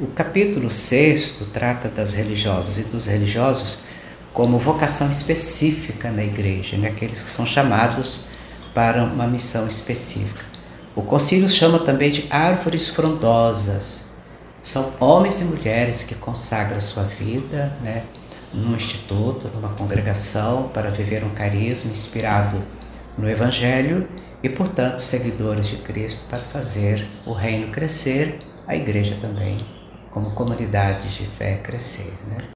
O capítulo 6 trata das religiosas e dos religiosos como vocação específica na igreja, né? Aqueles que são chamados para uma missão específica. O concílio chama também de árvores frondosas. São homens e mulheres que consagram sua vida, né, num instituto, numa congregação, para viver um carisma inspirado no Evangelho e, portanto, seguidores de Cristo para fazer o reino crescer, a igreja também, como comunidade de fé, crescer, né?